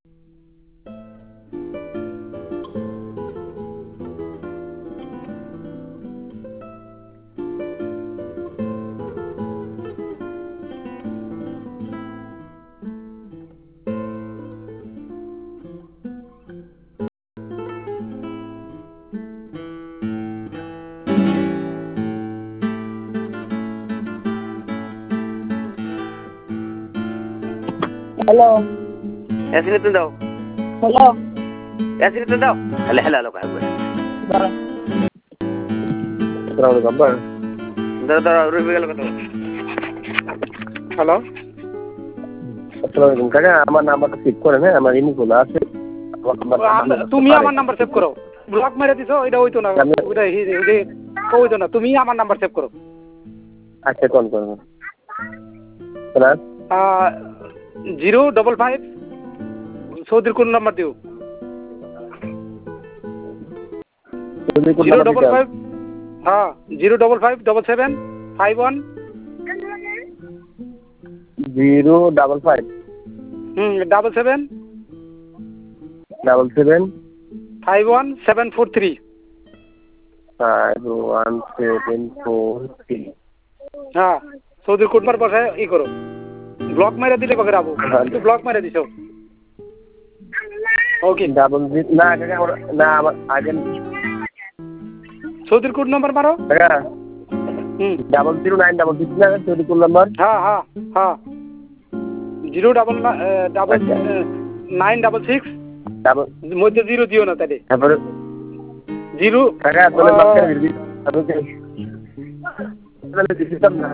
Hello acid তো দাও। Hello acid তো দাও। হ্যালো হ্যালো হ্যালো কাজ দাঁড়া দাও দাও দাও দাও রুই গেল কত। হ্যালো আসসালামু আলাইকুম কাকা, আমার নাম্বারটা সেভ করেন। হ্যাঁ, আমার ইনি খোলা আছে। তুমি আমার নাম্বার সেভ করো। ব্লক মেরে দিছো, এটা হইতো না, ওইটা হইতো না। তুমি আমার নাম্বার সেভ করো। আচ্ছা কোন করবো 055 সৌদির কোন নাম্বার দিও? 055 হ্যাঁ 055 77 51 055 77 77 51743 51743। হ্যাঁ সৌদির কোটমার পাশে ই করো। ব্লক মেরে দিলে কবে রাবো, কিন্তু ব্লক মেরে দিছো। ওকে ডাবল না কাকা, না আমার আগে সৌদির কোড নাম্বার মারো। কাকা 00966 না সৌদি কোড নাম্বার। হ্যাঁ হ্যাঁ হ্যাঁ 09966 মধ্যে 0 দিও না তাহলে। তারপরে 0 কাকা তোলে মাঝখানে দিবি আমি তাহলে দিতাম না।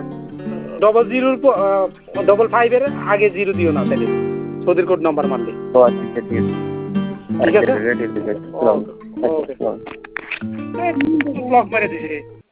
0055 এর আগে 0 দিও না তাহলে সৌদির কোড নাম্বার মারলে। ও আচ্ছা ঠিক আছে ঠিক আছে। ঠিক আছে। ওকে ব্লক মেরে দিছে।